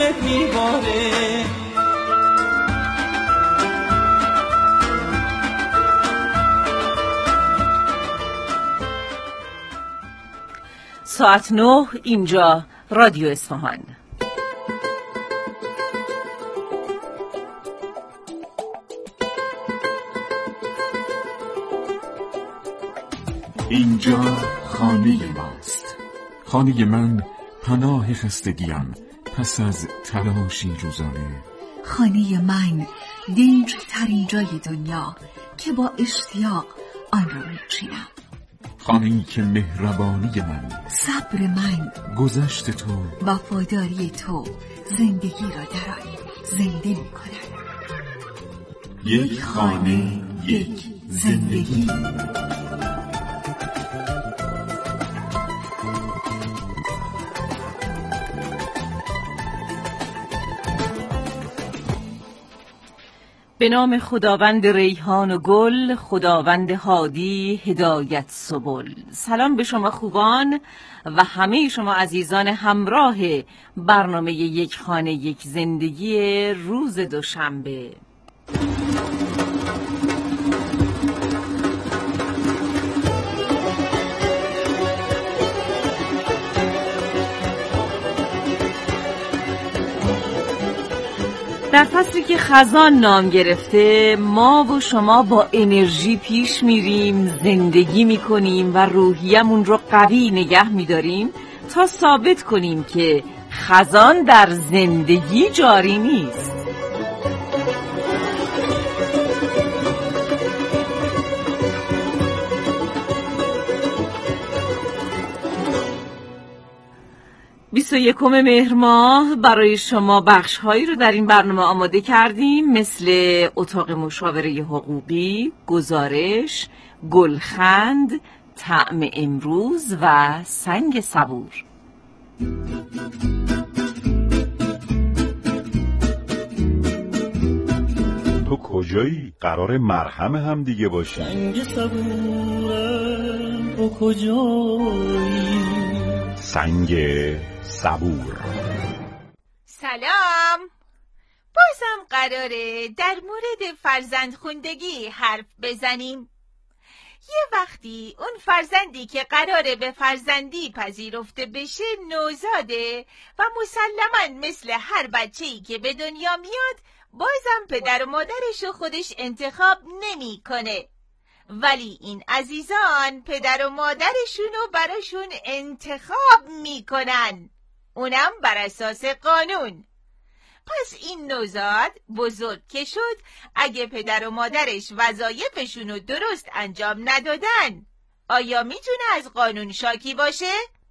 میباره. ساعت 9 اینجا رادیو اصفهان. اینجا خانه ماست، خانه من، پناه خستگیم پس از تلاشی روزانه. خانه من، دنج‌ترین جای دنیا که با اشتیاق آن را می‌چینم. خانه‌ای که مهربانی من، صبر من، گذشت تو، وفاداری تو زندگی را در آن زنده می‌کند. یک خانه، یک زندگی. به نام خداوند ریحان و گل، خداوند هادی هدایت سبل. سلام به شما خوبان و همه شما عزیزان همراه برنامه یک خانه یک زندگی روز دوشنبه. در فصلی که خزان نام گرفته، ما و شما با انرژی پیش میریم، زندگی میکنیم و روحیه‌مون رو قوی نگه میداریم تا ثابت کنیم که خزان در زندگی جاری نیست. یکم مهر ماه برای شما بخش‌هایی رو در این برنامه آماده کردیم، مثل اتاق مشاوره حقوقی، گزارش، گلخند، طعم امروز و سنگ صبور. تو کجایی؟ قرار مرهم هم دیگه باشی. سنگ صبورم تو کجایی؟ سنگ صبور. سلام. بازم قراره در مورد فرزندخوندگی حرف بزنیم. یه وقتی اون فرزندی که قراره به فرزندی پذیرفته بشه نوزاده و مسلماً مثل هر بچه‌ای که به دنیا میاد بازم پدر و مادرشو خودش انتخاب نمی‌کنه. ولی این عزیزان پدر و مادرشونو براشون انتخاب میکنن، اونم بر اساس قانون. پس این نوزاد بزرگ که شد، اگه پدر و مادرش وظایفشونو درست انجام ندادن، آیا میتونه از قانون شاکی باشه؟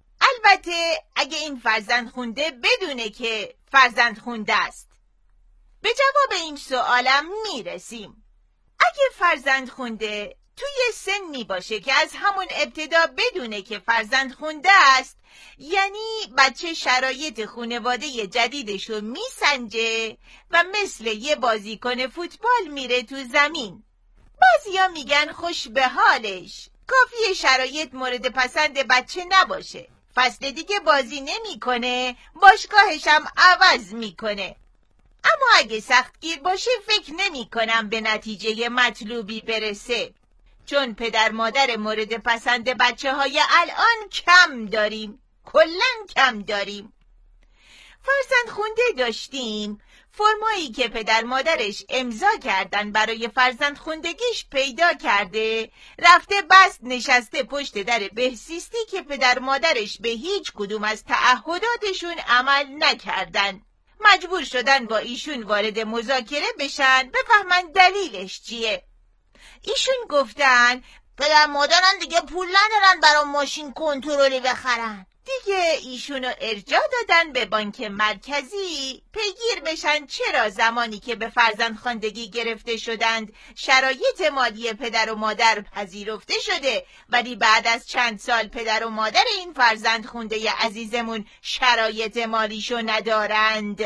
البته اگه این فرزند خونده بدونه که فرزند خونده است. به جواب این سوالم میرسیم. اگه فرزند خونده توی سنی باشه که از همون ابتدا بدونه که فرزند خونده است، یعنی بچه شرایط خانواده جدیدشو میسنجه و مثل یه بازیکن فوتبال میره تو زمین. بعضیا میگن خوش به حالش، کافیه شرایط مورد پسند بچه نباشه، فصل دیگه بازی نمیکنه، باشگاهش هم عوض میکنه. اما اگه سختگیر باشه فکر نمی کنم به نتیجه مطلوبی برسه، چون پدر مادر مورد پسند بچه های الان کم داریم، کلن کم داریم. فرزند خونده داشتیم، فرمایی که پدر مادرش امضا کردن برای فرزند خوندگیش پیدا کرده، رفته بست نشسته پشت در بهزیستی که پدر مادرش به هیچ کدوم از تعهداتشون عمل نکردن. مجبور شدن با ایشون وارد مذاکره بشن بفهمن دلیلش چیه. ایشون گفتن پدر مادرن دیگه پول ندارن برای ماشین کنترلی بخرن. دیگه ایشونو ارجاع دادن به بانک مرکزی پیگیر بشن چرا زمانی که به فرزندخواندگی گرفته شدند شرایط مالی پدر و مادر پذیرفته شده، ولی بعد از چند سال پدر و مادر این فرزندخونده عزیزمون شرایط مالیشو ندارند.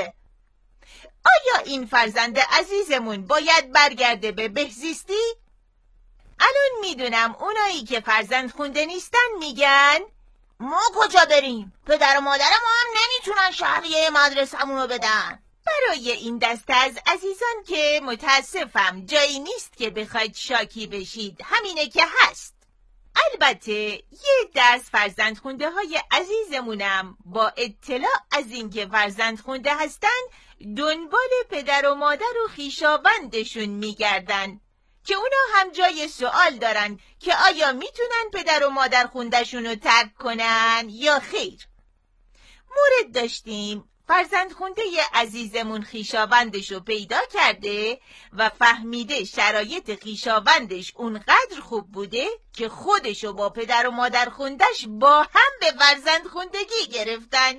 آیا این فرزند عزیزمون باید برگرده به بهزیستی؟ الان میدونم اونایی که فرزند خونده نیستن میگن ما کجا بریم؟ پدر و مادر ما هم نمیتونن شهریه مدرسمونو بدن. برای این دسته از عزیزان که متاسفم جایی نیست که بخواید شاکی بشید، همینه که هست. البته یه دست فرزندخونده های عزیزمونم با اطلاع از اینکه فرزندخونده هستن دنبال پدر و مادر و خویشاوندشون میگردن که اونا هم جای سوال دارن که آیا میتونن پدر و مادر خوندهشون رو ترک کنن یا خیر. مورد داشتیم فرزندخونده عزیزمون خویشاوندش رو پیدا کرده و فهمیده شرایط خویشاوندش اونقدر خوب بوده که خودشو با پدر و مادر خوندش با هم به فرزندخوندگی گرفتن.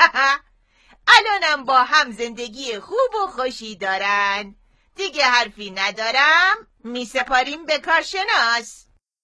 الانم با هم زندگی خوب و خوشی دارن. دیگه حرفی ندارم، می سپاریم به کارشناس.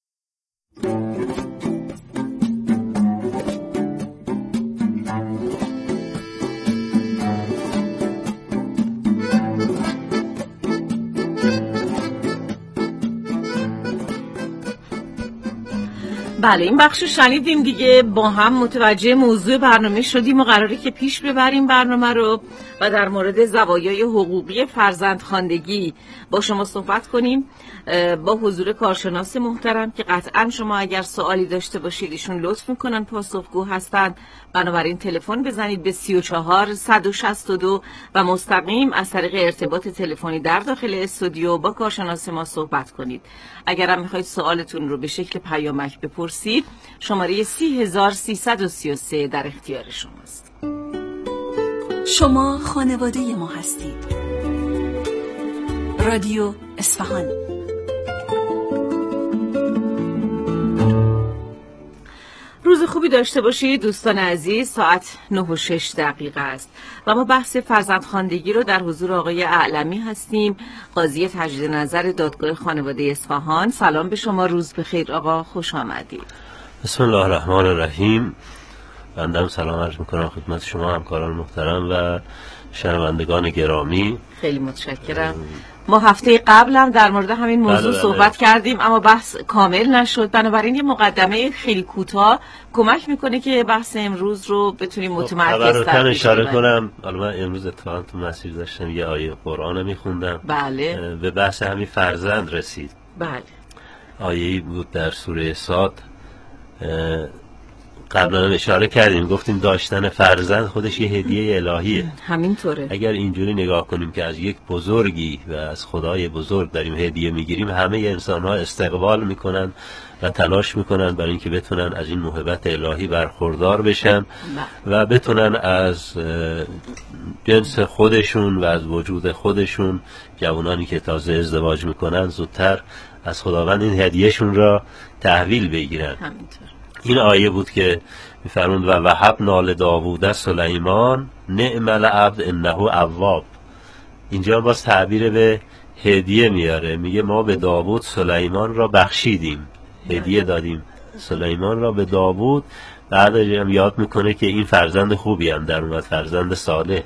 بله، این بخش رو شنیدیم دیگه، با هم متوجه موضوع برنامه شدیم و قراره که پیش ببریم برنامه رو و در مورد زوایای حقوقی فرزندخواندگی با شما صحبت کنیم با حضور کارشناس محترم که قطعا شما اگر سوالی داشته باشید ایشون لطف میکنن پاسخگو هستن. بنابراین تلفن بزنید به 34 162 و مستقیم از طریق ارتباط تلفنی در داخل استودیو با کارشناس ما صحبت کنید. اگر هم میخواید سوالتون رو به شکل پیامک بپرسید شماره 30333 در اختیار شماست. شما خانواده ما هستید. رادیو اصفهان. روز خوبی داشته باشید دوستان عزیز. ساعت 9:06 است و ما بحث فرزندخواندگی رو در حضور آقای اعلمی هستیم، قاضی تجدید نظر دادگاه خانواده اصفهان. سلام به شما، روز بخیر آقا، خوش آمدید. بسم الله الرحمن الرحیم. بنده سلام عرض میکنم خدمت شما همکاران محترم و شنوندگان گرامی. خیلی متشکرم. ما هفته قبل هم در مورد همین موضوع صحبت کردیم اما بحث کامل نشد، بنابراین یه مقدمه خیلی کوتاه کمک میکنه که بحث امروز رو بتونیم متمرکز تر اشاره کنم. حالا من امروز اتفاقا تو مسیر داشتم یه آیه قرآن میخوندم. بله. به بحث همین فرزند رسید. بله. آیه‌ای بود در سوره صاد. قبلا اشاره کردیم، گفتیم داشتن فرزند خودش یه هدیه الهیه. همینطوره. اگر اینجوری نگاه کنیم که از یک بزرگی و از خدای بزرگ داریم هدیه میگیریم، همه انسان‌ها استقبال میکنن و تلاش میکنن برای اینکه بتونن از این موهبت الهی برخوردار بشن و بتونن از جنس خودشون و از وجود خودشون، جوانانی که تازه ازدواج میکنن، زودتر از خداوند این هدیهشون را تحویل بگیرن. همینطور. این آیه بود که می‌فرمود و وهبنا لداوود سلیمان نعم العبد انه اواب. اینجا باز تعبیر به هدیه میاره، میگه ما به داوود سلیمان را بخشیدیم، هدیه دادیم سلیمان را به داوود. بعد هم یاد میکنه که این فرزند خوبی هم در اومد، فرزند صالح.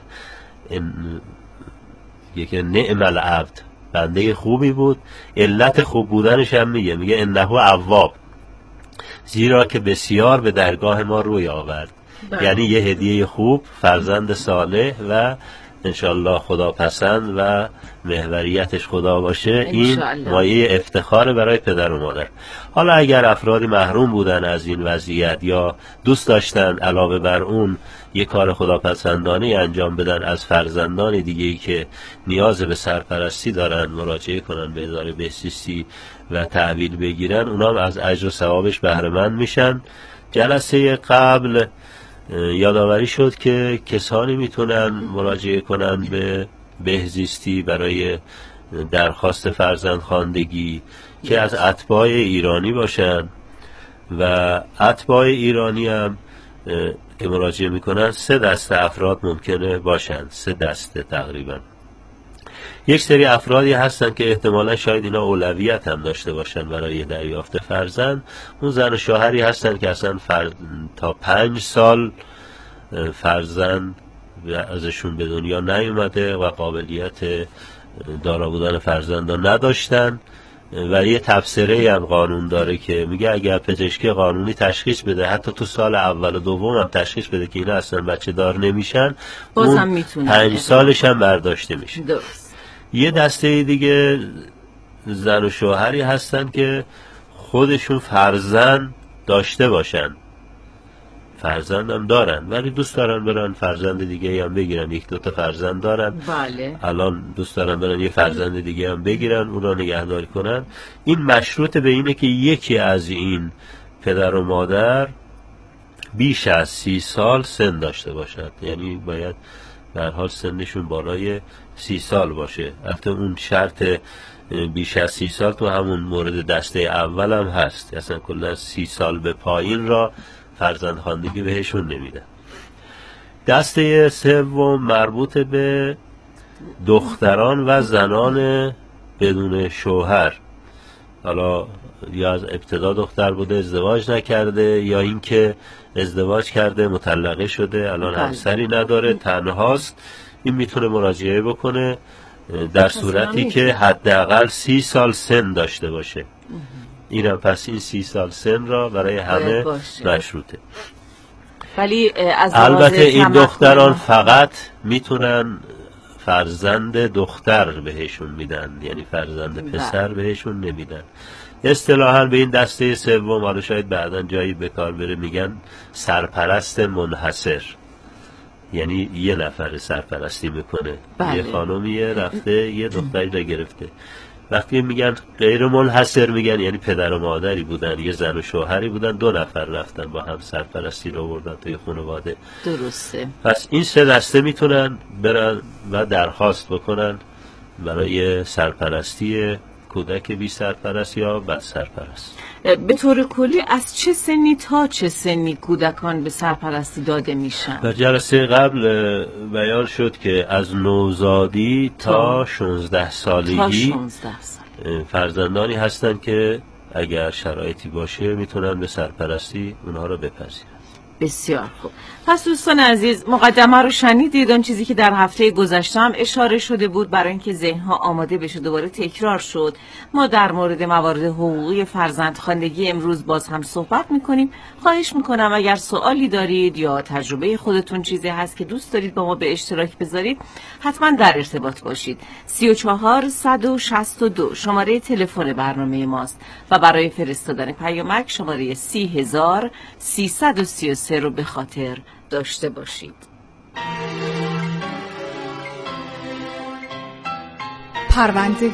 یکی نعم العبد، بنده خوبی بود. علت خوب بودنش هم میگه انه اواب، زیرا که بسیار به درگاه ما روی آورد. یعنی یه هدیه خوب، فرزند صالح و انشالله خدا پسند و محوریتش خدا باشه. این مایه افتخار برای پدر و مادر. حالا اگر افرادی محروم بودن از این وضعیت یا دوست داشتن علاوه بر اون یک کار خداپسندانه انجام بدن، از فرزندان دیگه‌ای که نیاز به سرپرستی دارن مراجعه کنن به اداره بهزیستی و تحویل بگیرن، اونا هم از اجر و ثوابش بهره مند میشن. جلسه قبل یادآوری شد که کسانی میتونن مراجعه کنن به بهزیستی برای درخواست فرزندخواندگی که از اتباع ایرانی باشن و اتباع ایرانی هم که مراجعه میکنن 3 دسته افراد ممکنه باشن، 3 دسته تقریبا. یک سری افرادی هستن که احتمالا شاید اینا اولویت هم داشته باشن برای دریافت فرزند. اون زن و شوهری هستن که اصلا تا 5 سال فرزند ازشون به دنیا نیومده و قابلیت دارا بودن فرزندان نداشتن و یه تبصره هم قانون داره که میگه اگر پزشکی قانونی تشخیص بده، حتی تو سال اول و دوم هم تشخیص بده که اینا اصلا بچه دار نمیشن، بازم میتونه 5 سالش هم برداشته میشه. درست. یه دسته دیگه زن و شوهری هستن که خودشون فرزند داشته باشن، فرزند هم دارن ولی دوست دارن برن فرزند دیگه هم بگیرن، 1-2 تا فرزند دارن، بله. الان دوست دارن برن یه فرزند دیگه هم بگیرن، اون را نگهداری کنن. این مشروط به اینه که یکی از این پدر و مادر بیش از 30 سال سن داشته باشد، یعنی باید به هر حال سنشون بالای 30 سال باشه. البته اون شرط بیش از 30 سال تو همون مورد دسته اول هم هست، اصلا کلا 30 سال به پایین را فرزندخواندگی بهشون نمیدن. دسته سوم مربوط به دختران و زنان بدون شوهر، حالا یا از ابتدا دختر بوده ازدواج نکرده یا اینکه ازدواج کرده مطلقه شده الان همسری نداره تنهاست، این میتونه مراجعه بکنه در صورتی که حداقل 30 سال سن داشته باشه. اینم پس این 30 سال سن را برای همه مشروطه. ولی از البته این دختران فقط میتونن فرزند دختر بهشون میدن، یعنی فرزند پسر بهشون نمیدن. اصطلاحاً به این دسته سوم، حالا شاید بعداً جایی به کار بره، میگن سرپرست منحصر، یعنی یه نفر سرپرستی میکنه. یه خانومیه رفته یه دختری را گرفته. وقتی میگن غیر منحصر میگن یعنی پدر و مادری بودن، یه زن و شوهری بودن، 2 نفر رفتن با هم سرپرستی رو آوردن توی خانواده. درسته. پس این 3 دسته میتونن برن و درخواست بکنن برای سرپرستی کودک بی سرپرست یا بد سرپرست. به طور کلی از چه سنی تا چه سنی کودکان به سرپرستی داده میشن؟ در جلسه قبل بیان شد که از نوزادی تا 16 سالگی فرزندانی هستن که اگر شرایطی باشه میتونن به سرپرستی اونها رو بپذیرن. بسیار خوب. پس دوستان عزیز مقدمه رو شنیدید، اون چیزی که در هفته گذشته هم اشاره شده بود برای اینکه ذهن‌ها آماده بشه دوباره تکرار شد. ما در مورد موارد حقوقی فرزندخواندگی امروز باز هم صحبت میکنیم. خواهش میکنم اگر سوالی دارید یا تجربه خودتون چیزی هست که دوست دارید با ما به اشتراک بذارید حتما در ارتباط باشید. 34162 شماره تلفن برنامه ماست و برای فرستادن پیامک شماره 30333 رو به خاطر داشته باشید. پرونده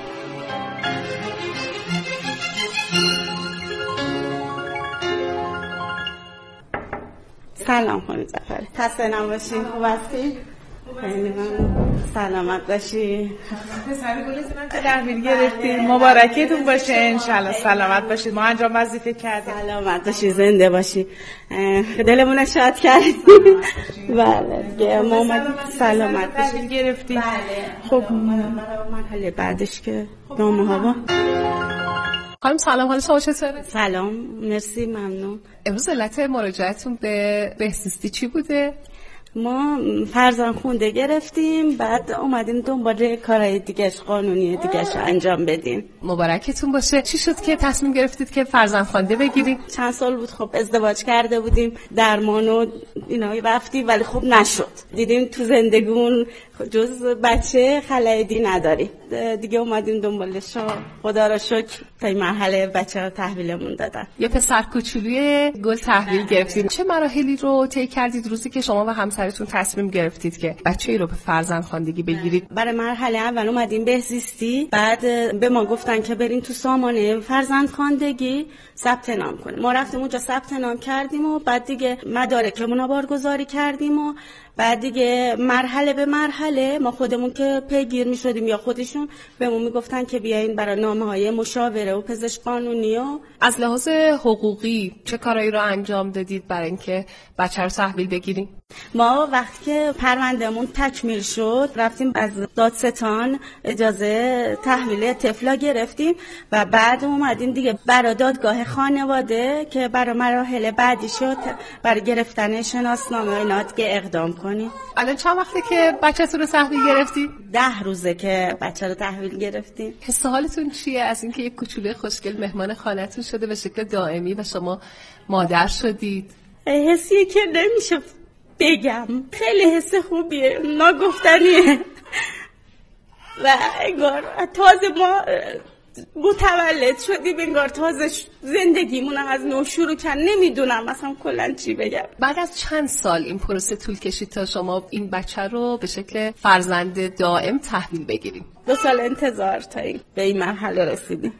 سلام خانم جعفری، خسته نباشین، خوب هستی؟ خیلی سلامت باشی. پسر گلتون هم که تحویل گرفتیم، مبارکتون باشه، انشالله سلامت باشید. ما انجام وظیفه کردیم. سلامت باشی، زنده باشی، دلمون شاد کردیم. بله دیگه ما اومدیم سلامت تحویل گرفتیم. بله. خب مرحله بعدش که نامه هوا. خانم سلام، حال شما چطوره؟ سلام، مرسی، ممنون. امروز علت مراجعتون به بهزیستی چی بوده؟ ما فرزندخونده گرفتیم، بعد اومدیم دنبال کارهای دیگه‌اش، قانونی دیگه‌اش انجام بدیم. مبارکتون باشه. چی شد که تصمیم گرفتید که فرزندخوانده بگیرید؟ چند سال بود خب ازدواج کرده بودیم، درمان و اینا رفتیم ولی خب نشد. دیدیم تو زندگیمون جز بچه خلایدی نداریم دیگه، اومدیم دنبالش و خدا را شکر تا این مرحله بچه رو تحویلمون دادن. یه پسر کوچولوی گل تحویل گرفتید. چه مراحلی رو طی کردید روزی که شما و همسرتون تصمیم گرفتید که بچه‌ای رو به فرزندخواندگی بگیرید؟ برای مرحله اول اومدیم بهزیستی، بعد به ما گفتن که بریم تو سامانه فرزندخواندگی ثبت نام کنیم. ما رفتیم اونجا ثبت نام کردیم و بعد دیگه مدارکمون رو بارگذاری کردیم و بعد دیگه مرحله به مرحله ما خودمون که پیگیر می شدیم یا خودشون بهمون میگفتن که بیاین برای نامه‌های مشاوره و پزشک قانونی. و از لحاظ حقوقی چه کارایی رو انجام دادید برای اینکه بچه رو تحویل بگیریم؟ ما وقتی که پروندهمون تکمیل شد رفتیم از دادستان اجازه تحویل طفلا گرفتیم و بعد اومدیم دیگه برای دادگاه خانواده که برای مراحل بعدی شد برای گرفتن شناسنامه اینا دیگه اقدام کنیم. کنی. الان چند وقته که بچه‌تون رو تحویل گرفتی؟ 10 روزه که بچه رو تحویل گرفتیم. حس حالتون چیه از اینکه یک کوچولوی خوشگل مهمان خانه‌تون شده به شکل دائمی و شما مادر شدید؟ حسیه که نمیشه بگم، خیلی حس خوبیه، ناگفتنیه و انگار تازه ما متولد شدیم، انگار تازه زندگیمون از نو شروع کرد. نمیدونم مثلا کلا چی بگم. بعد از چند سال این پروسه طول کشید تا شما این بچه رو به شکل فرزند دائم تحویل بگیریم؟ 2 سال انتظار تا به این مرحله رسیدیم.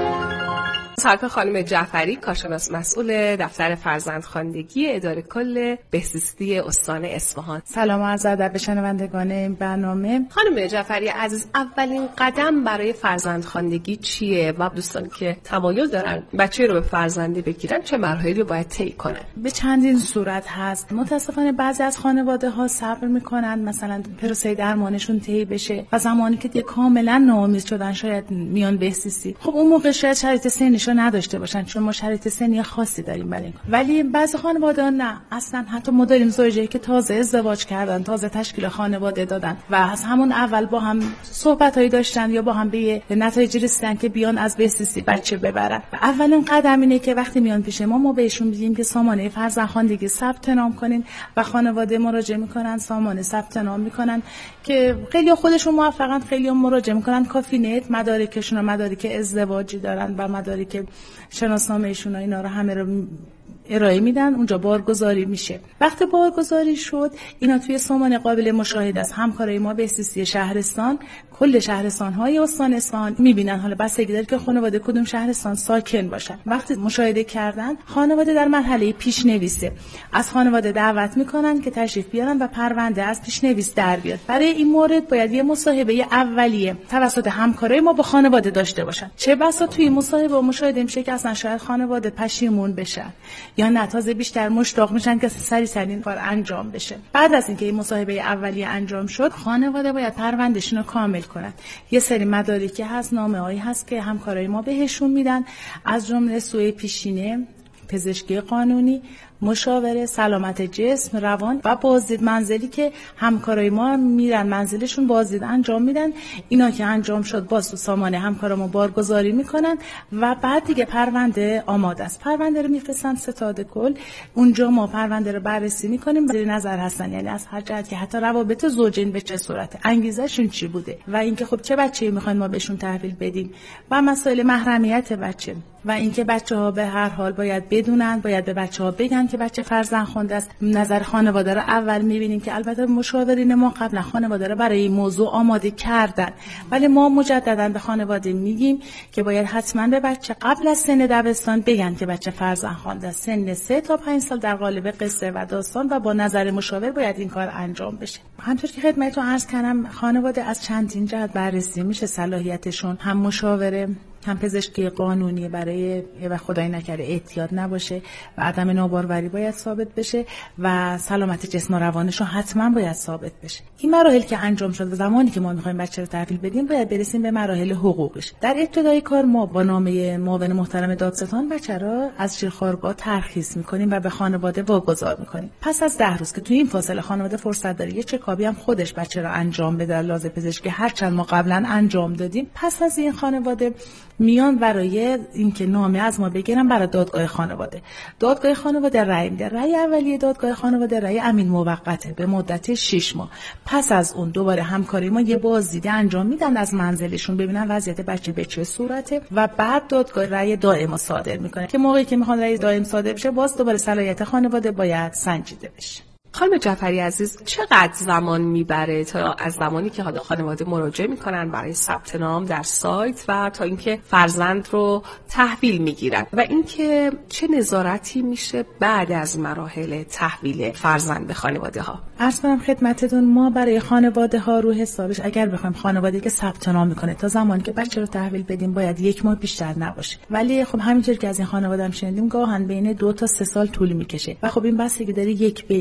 سرکار خانم جعفری، کارشناس مسئول دفتر فرزندخواندگی اداره کل بهزیستی استان اصفهان. سلام و عرض ادب به شنوندگان این برنامه. خانم جعفری عزیز، اولین قدم برای فرزندخواندگی چیه و دوستان که تمایل دارن بچه رو به فرزندی بگیرن چه مراحلی رو باید طی کنن؟ به چندین صورت هست. متاسفانه بعضی از خانواده ها صبر میکنن مثلا پروسه درمانشون طی بشه و زمانی که دیگه کاملا ناامید شدن شاید میان بهزیستی. خب اون موقع شاید شرایط سنیشو نداشته باشن چون ما شرایط سنی خاصی داریم برای این. ولی بعضی خانواده نه، اصلا حتی ما داریم زوجایی که تازه ازدواج کردن، تازه تشکیل خانواده دادن و از همون اول با هم صحبتایی داشتن یا با هم به نتایج رسیدن که بیان از بهزیستی بچه ببرن. و اولین قدم اینه که وقتی میان پیش ما بهشون میگیم که سامانه فرزندخواندگی ثبت نام کنین و خانواده مراجعه میکنن، سامانه ثبت نام میکنن که خیلی خودشون موفقن، خیلی مراجعه میکنن کافینت، مدارکشون و مدارک ازدواجی دارن و مدارک شناسنامه‌شون و اینا رو همه رو ارائه میدن، اونجا بارگذاری میشه. وقتی بارگذاری شد اینا توی سامانه قابل مشاهده است. همکارای ما بهزیستی شهرستان کل شهرستان‌های استان اصفهان میبینن، حالا بستگی داره که خانواده کدوم شهرستان ساکن باشن. وقتی مشاهده کردن خانواده در مرحله پیشنویسه، از خانواده دعوت میکنن که تشریف بیارن و پرونده از پیشنویس در بیاد. برای این مورد باید یه مصاحبه اولیه توسط همکارای ما با خانواده داشته باشن. چه بسا توی مصاحبه و مشاهده میشه که اصلا شاید خانواده پشیمون بشن یا نه تازه بیشتر مشتاق میشن که سریع این کار انجام بشه. بعد از اینکه این مصاحبه اولیه انجام شد خانواده باید پروندهشون رو کامل کنن. یه سری مدارکی هست، نامه‌هایی هست که همکارای ما بهشون میدن، از جمله سوء پیشینه، پزشکی قانونی، مشاوره، سلامت جسم، روان و بازدید منزلی که همکارای ما میرن منزلشون بازدید انجام میدن. اینا که انجام شد باز تو سامانه همکارامو بارگذاری میکنن و بعد دیگه پرونده آماده است. پرونده رو میفرستن ستاد کل، اونجا ما پرونده رو بررسی میکنیم، زیر نظر هستن، یعنی از هر جهت که حتی روابط زوجین به چه صورته، انگیزه‌شون چی بوده و اینکه خب چه بچه‌ای میخوایم ما بهشون تحویل بدیم و مسائل محرمیت بچه و اینکه بچه‌ها به هر حال باید بدونن، باید به بچه‌ها بگن که بچه فرزندخوانده است. نظر خانواده رو اول می‌بینیم که البته مشاورین ما قبلا خانواده رو برای این موضوع آماده کردن، ولی ما مجددا به خانواده میگیم که باید حتما به بچه قبل از سن دبستان بگن که بچه فرزندخوانده است. سن 3 تا 5 سال در قالب قصه و داستان و با نظر مشاور باید این کار انجام بشه. همونطور که خدمتتون عرض کردم خانواده از چندین جهت بررسی میشه صلاحیتشون، هم مشاوره، هم پزشکی قانونی برای و خدای نکرده اعتیاد نباشه و عدم ناباروری باید ثابت بشه و سلامت جسم و روانشون حتما باید ثابت بشه. این مراحل که انجام شد و زمانی که ما می‌خوایم بچه رو تحویل بدیم باید برسیم به مراحل حقوقش. در ابتدای کار ما با نامه معاون محترم دادستان بچه رو از شیرخوارگاه ترخیص می‌کنیم و به خانواده واگذار می‌کنیم. پس از 10 روز که توی این فاصله خانواده فرصت داره یه چکابی هم خودش بچه رو انجام بده لازم پزشکی هرچند ما قبلا انجام دادیم، پس از این خانواده میان برای اینکه نامه از ما بگیرن برای دادگاه خانواده. دادگاه خانواده رأی میده. رأی اولیه دادگاه خانواده رأی امین موقته به مدت 6 ماه. پس از اون دوباره همکاری ما یه بازدید انجام میدن از منزلشون ببینن وضعیت بچه به چه صورته و بعد دادگاه رأی دائم صادر میکنه که موقعی که میخوان رأی دائم صادر بشه باز دوباره صلاحیت خانواده باید سنجیده بشه. خانم جعفری عزیز، چقدر زمان میبره تا از زمانی که حالا خانواده مراجعه میکنن برای ثبت نام در سایت و تا اینکه فرزند رو تحویل میگیرن و اینکه چه نظارتی میشه بعد از مراحل تحویل فرزند به خانواده ها؟ عرض کنم خدمتتون ما برای خانواده ها رو حسابش اگر بخوایم خانواده‌ای که ثبت نام میکنه تا زمانی که بچه رو تحویل بدیم باید 1 ماه بیشتر نباشه، ولی خب همینطور که از این خانواده هم شنیدیم گاهن بین 2 تا 3 سال طول میکشه و خب این بستگی داره یک به اینکه خب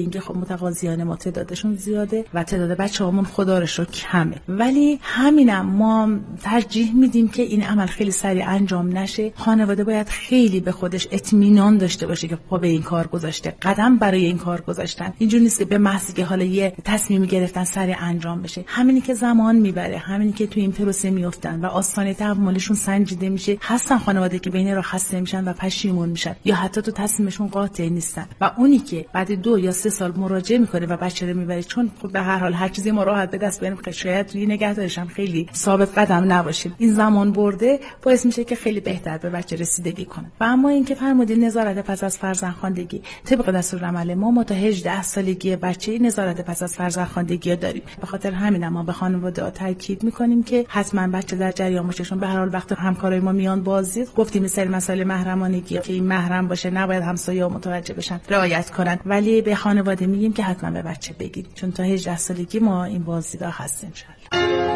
متقاضیان ما تعدادشون زیاده و تعداد بچه‌هامون خدا رو شکر کمه، ولی همینم ما ترجیح میدیم که این عمل خیلی سریع انجام نشه. خانواده باید خیلی به خودش اطمینان داشته باشه که پا به این کار گذاشته، قدم برای این کار گذاشتن. اینجوری نیست که به محضی که حالا یه تصمیمی گرفتن سریع انجام بشه. همینی که زمان میبره، همینی که تو این پروسه میافتن و آستانه تعاملشون سنجیده میشه. هستن خانواده که بین راه خسته میشن و پشیمون میشن یا حتی تو تصمیمشون قاطع نیستن و اونی که بعد 2 یا 3 سال مراجعه میکنه و بچه رو میبره، چون خب به هر حال هر چیزی ما راحت به دست بیاریم، شاید توی نگهداریش هم خیلی ثابت قدم نباشیم. این زمان برده باعث میشه که خیلی بهتر به بچه رسیدگی کنه. و اما اینکه فرمودین نظارت پس از فرزندخواندگی، طبق دستورالعمل ما تا 18 سالگی بچه نظارت پس از فرزندخواندگی داریم. به خاطر همین ما به خانواده تاکید میکنیم که حتما بچه در جریان باشه، چون به هر حال وقت همکارای ما میان بازدید گفتیم سری مسائل محرمانگی که این محرم باشه، نباید همسایه‌ها متوجه بشن، رعایت کنن، ولی به خانواده میگیم که حتما به بچه بگید، چون تا 18 سالگی ما این بازدیدها هست انشالله.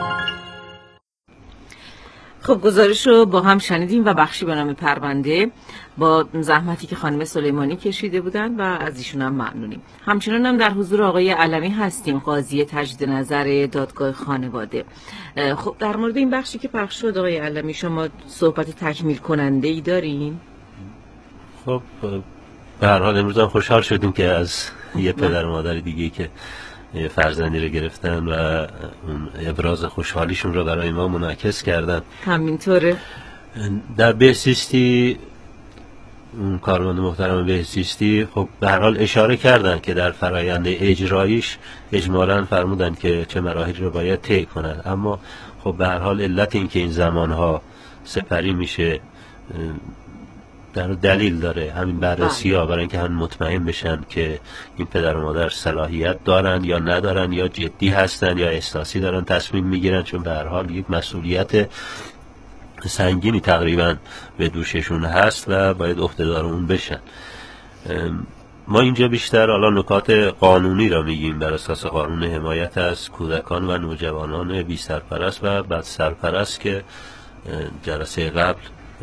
خب گزارش رو با هم شنیدیم و بخشی به نام پرونده با زحمتی که خانم سلیمانی کشیده بودن و از ایشون هم ممنونیم. همچنان هم در حضور آقای علمی هستیم، قاضی تجدید نظر دادگاه خانواده. خب در مورد این بخشی که پخش شد آقای علمی شما صحبت تکمیل کننده ای دارین؟ خب به هر حال امروز هم خوشحال شدیم که از یه پدر و مادر دیگه که فرزندی رو گرفتن و اون ابراز خوشحالیشون رو برای ما منعکس کردن. همینطوره. در بهزیستی اون کارمند محترم بهزیستی خب به هر حال اشاره کردن که در فرایند اجراییش اجمالاً فرمودن که چه مراحلی رو باید طی کنن، اما خب به هر حال علت این که این زمانها سپری میشه در دلیل داره، همین بررسی ها برای اینکه هم مطمئن بشن که این پدر و مادر صلاحیت دارن یا ندارن، یا جدی هستن یا احساسی دارن تصمیم میگیرن، چون به هر حال یک مسئولیت سنگینی تقریبا به دوششون هست و باید عهده‌دار اون بشن. ما اینجا بیشتر حالا نکات قانونی را میگیم بر اساس قانون حمایت از کودکان و نوجوانان بی سرپرست و بد سرپرست که جلسه قبل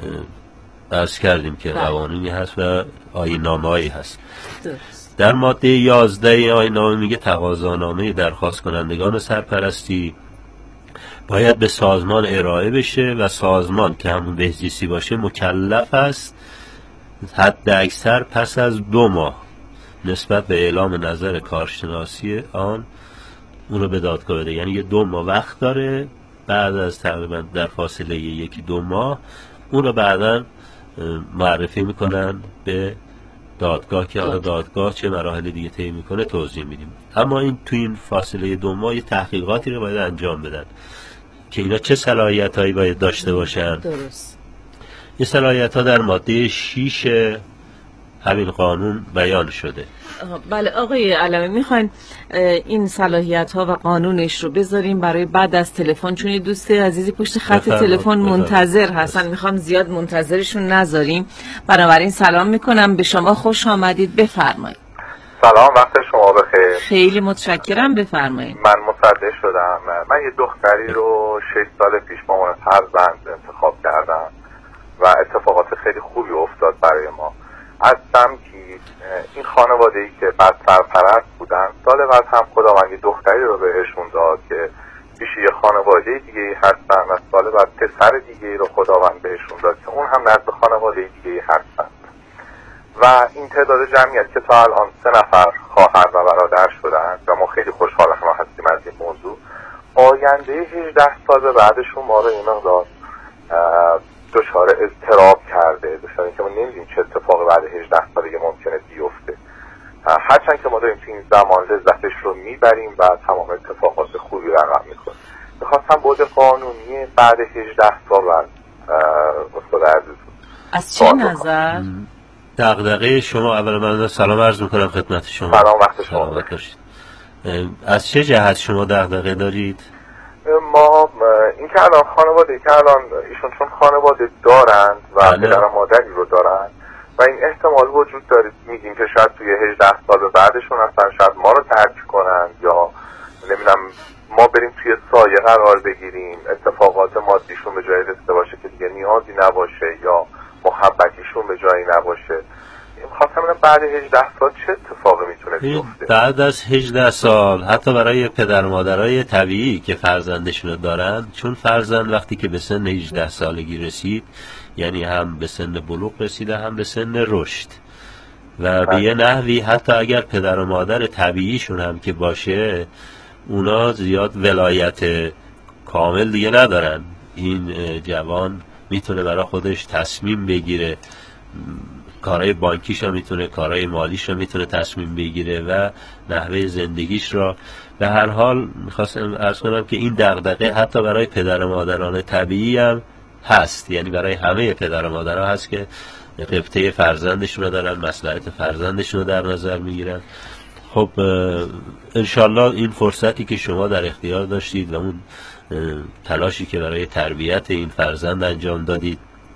عرض کردیم که قوانینی هست و آیین‌نامه‌ای هست. در ماده 11 آیین‌نامه میگه تقاضانامه درخواست کنندگان سرپرستی باید به سازمان ارائه بشه و سازمان که همون بهزیستی باشه مکلف است حد اکثر پس از 2 ماه نسبت به اعلام نظر کارشناسی آن اون رو به دادگاه بده. یعنی یه 2 ماه وقت داره، بعد از تقریبا در فاصله 1-2 ماه اون رو بعداً معرفی میکنن به دادگاه که حالا دادگاه چه مراحل دیگه طی میکنه توضیح میدیم. اما این تو این فاصله 2 ماه یه تحقیقاتی رو باید انجام بدن که اینا چه صلاحیتایی باید داشته باشن. درست. این صلاحیت‌ها در ماده 6 همین قانون بیان شده. بله آقای علمی، میخواین این صلاحیت ها و قانونش رو بذاریم برای بعد از تلفن، چون یه دوست عزیزی پشت خط تلفن منتظر هستن، میخوام زیاد منتظرشون نذاریم. بنابراین سلام میکنم به شما، خوش آمدید، بفرمایید. سلام، وقت شما بخیر. خیلی متشکرم، بفرمایید. من مصدق شدم. من یه دختری رو 6 سال پیش با عنوان فرزند انتخاب کردم و اتفاقات خیلی خوبی افتاد برای ما. از سمتی این خانواده‌ای که بعد سرپرست بودن، سال بعد هم خداوند یه دختری رو بهشون داد که پیش یه خانواده دیگه هستن و سال بعد پسر دیگه رو خداوند بهشون داد که اون هم نزد خانواده دیگه هستن و این تعداد جمعیت که تا الان 3 نفر خواهر و برادر شدن و ما خیلی خوشحال هستیم از این موضوع. آینده 18 سال به بعدشون ما رو این مقدار دچار اضطراب کرده، دچار اینکه ما نمیدونیم چه اتفاقی بعد 18 سال دیگه ممکنه بیفته. هرچند که ما داریم تو این زمان لذتش رو میبریم و تمام اتفاقات خوبی رقم میکنیم. میخواستم بود قانونی بعد 18 سال استاد عزیز از چه نظر؟ دغدغه شما اولا من سلام عرض میکنم خدمت شما. سلام، وقت شما بخیر. از چه جهت شما دغدغه دارید؟ ما این که الان خانواده که الان ایشون چون خانواده دارند و پدر و مادری رو دارند و این احتمال وجود داره میگیم که شاید توی 18 سال بعدشون اصلا شاید ما رو ترک کنند یا نمیدونم ما بریم توی سایه قرار بگیریم، اتفاقات مادیشون به جایی رسیده باشه که دیگه نیازی نباشه یا محبتیشون به جایی نباشه. خواستم ببینم بعد 18 سال چه اتفاقی میتونه میفته؟ بعد از 18 سال حتی برای پدر و مادرای طبیعی که فرزندشون دارن، چون فرزند وقتی که به سن 18 سالگی رسید یعنی هم به سن بلوغ رسیده هم به سن رشد و به یه نحوی حتی اگر پدر و مادر طبیعیشون هم که باشه اونا زیاد ولایت کامل دیگه ندارن. این جوان میتونه برای خودش تصمیم بگیره، کارهای بانکیش رو میتونه، کارهای مالیش رو میتونه تصمیم بگیره و نحوه زندگیش را. به هر حال میخواستم عرض کنم که این دغدغه حتی برای پدر و مادران طبیعی هم هست، یعنی برای همه پدر و مادرها هست که قبطه فرزندشون رو دارن، مصلحت فرزندشون رو در نظر میگیرن. خب انشالله این فرصتی که شما در اختیار داشتید و اون تلاشی که برای تربیت این فرزند انجام دادید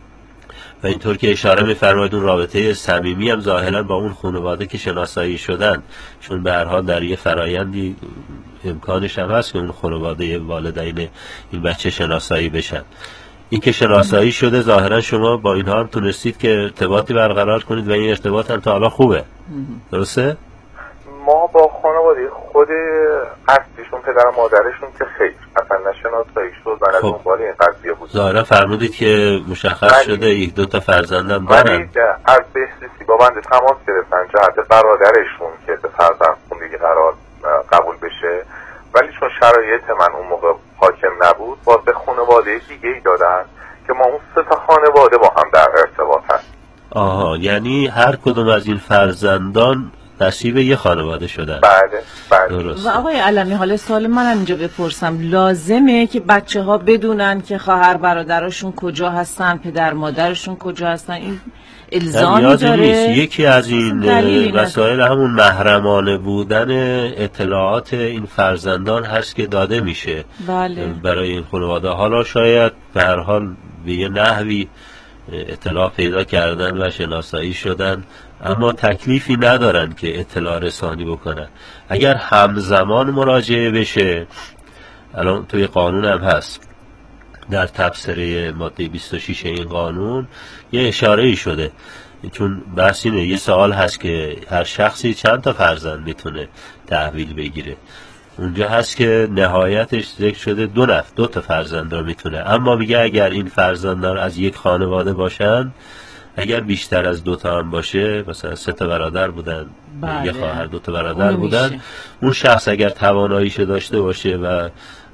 و اینطور که اشاره می‌فرمایید اون رابطه صمیمی هم ظاهراً با اون خانواده که شناسایی شدن، چون به هر حال در یه فرایندی امکانش هم هست که اون خانواده والدین این بچه شناسایی بشن. این که شناسایی شده ظاهراً شما با اینها هم تونستید که ارتباطی برقرار کنید و این ارتباط هم تا حالا خوبه، درسته؟ ما با خانواده خود اصلیشون پدر و مادرشون که خیلی اصلا نشناسایی شد و دنبال این قضیه بود. ظاهرا فرمودید که مشخص شده یک دو تا فرزندم دارن. ولی از بهسیسی با بنده تماس گرفتن جهت برادرشون که به فرزندخوندگی قرار قبول بشه، ولی چون شرایط من اون موقع حاکم نبود باز به خانواده دیگه ای دادن که ما اون 3 تا خانواده با هم در ارتباط هست. آها، یعنی هر کدوم از این فرزندان نصیب یه خانواده شدن. بله درست. و آقای علمی حالا سوال من اینجا بپرسم، لازمه که بچه ها بدونن که خواهر برادرشون کجا هستن، پدر مادرشون کجا هستن؟ این الزامی داره؟ نیست. یکی از این مسائل همون محرمانه بودن اطلاعات این فرزندان هست که داده میشه بله. برای این خانواده. حالا شاید به هر حال به یه نحوی اطلاع پیدا کردن و شناسایی شدن، اما تکلیفی ندارن که اطلاع رسانی بکنن. اگر همزمان مراجعه بشه، الان توی قانون هم هست، در تبصره ماده 26 این قانون یه اشاره‌ای شده، چون بحث اینه، یه سوال هست که هر شخصی چند تا فرزند میتونه تحویل بگیره. اونجا هست که نهایتش ذکر شده 2 تا فرزند رو میتونه، اما میگه اگر این فرزندان از یک خانواده باشن، اگر بیشتر از 2 تا هم باشه، مثلا 3 تا برادر بودن، یه خواهر 2 تا برادر بودن، اون شخص اگر تواناییشو داشته باشه و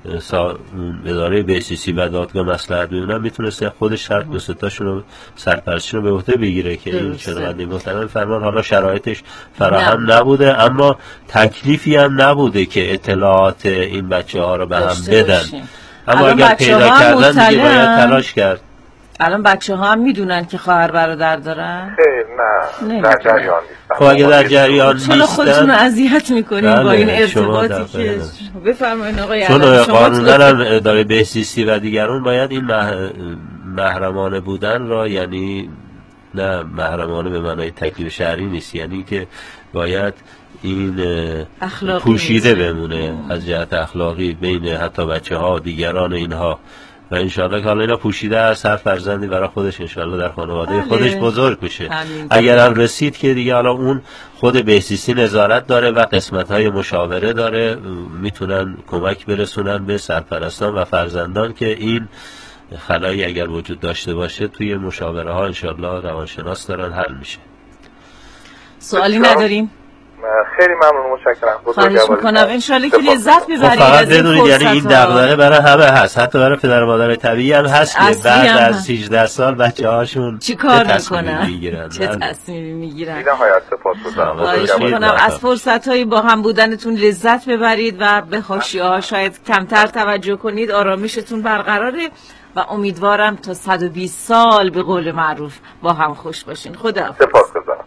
اداره بهسیسی و دادگاه مصلحت ببینن، میتونسته خودش شرط 2 تاشون رو سرپرستیشون رو به عهده بگیره که این شنونده محترم فرمان حالا شرایطش فراهم نبوده، اما تکلیفی هم نبوده که اطلاعات این بچه ها رو به هم بدن. اما اگر پیدا کردن دیگه باید تلاش کرد. الان بچه ها هم میدونن که خواهر برادر دارن؟ نه در جریان نیستن. خب اگر در جریان نیستن، چون خودتون رو اذیت میکنین با این ارتباطی که بفرمایید آقای علمی. چون قانونا هم اداره بهسیسی و دیگران باید این محرمانه بودن را، یعنی نه محرمانه به معنای تکلیف شرعی نیست، یعنی که باید این پوشیده بمونه از جهت اخلاقی بین حتی بچه ها و دیگران اینها، و انشالله که حالا اینا پوشیده از هر فرزندی برای خودش انشالله در خانواده خودش بزرگ میشه. اگر هم رسید که دیگه حالا اون خود بهسیسی نظارت داره و قسمت‌های مشاوره داره، میتونن کمک برسونن به سرپرستان و فرزندان که این خلایی اگر وجود داشته باشه توی مشاوره ها انشالله روانشناس دارن حل میشه. سوالی نداریم؟ خیلی ممنون، متشکرم. خواهش میکنم انشالله که لذت ببرید. فقط بدونید یعنی این دغدغه برای همه هست، حتی برای پدر و مادر طبیعی هم هست که بعد از 18 سال بچه هاشون چی کار میکنن، چه تصمیمی میگیرن. نهایت سپاسگزارم. خواهش میکنم از فرصت‌های با هم بودنتون لذت ببرید و به حاشیه‌ها شاید کمتر توجه کنید، آرامشتون برقراره و امیدوارم تا 120 سال به قول معروف با هم خوش باشین. خدا سپاسگزارم.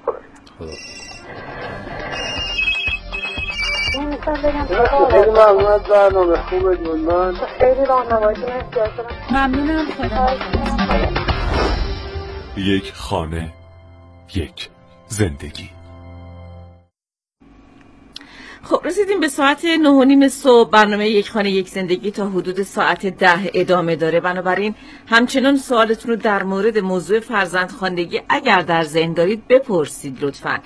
خیلی ممنون از برنامه خوبه جون، خیلی راهنماییتون احتیاج دارم. ممنونم. خدا. یک خانه، یک زندگی. خب رسیدیم به ساعت 9:30 صبح. برنامه یک خانه یک زندگی تا حدود ساعت 10 ادامه داره، بنابراین همچنان سوالتون رو در مورد موضوع فرزندخواندگی اگر در ذهن دارید بپرسید لطفاً.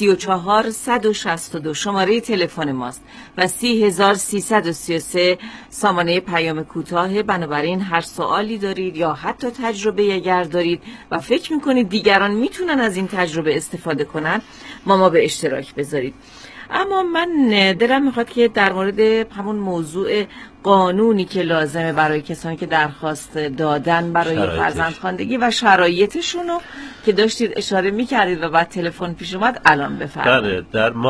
34162 شماره تلفن ماست و 30333 سامانه پیام کوتاه. بنابراین هر سوالی دارید یا حتی تجربه اگر دارید و فکر میکنید دیگران میتونن از این تجربه استفاده کنن، ما به اشتراک بذارید. اما من دلم میخواد که در مورد همون موضوع قانونی که لازمه برای کسانی که درخواست دادن برای فرزندخواندگی و شرایطشونو که داشتید اشاره میکردید و بعد تلفن پیش اومد الان بفرمایید. در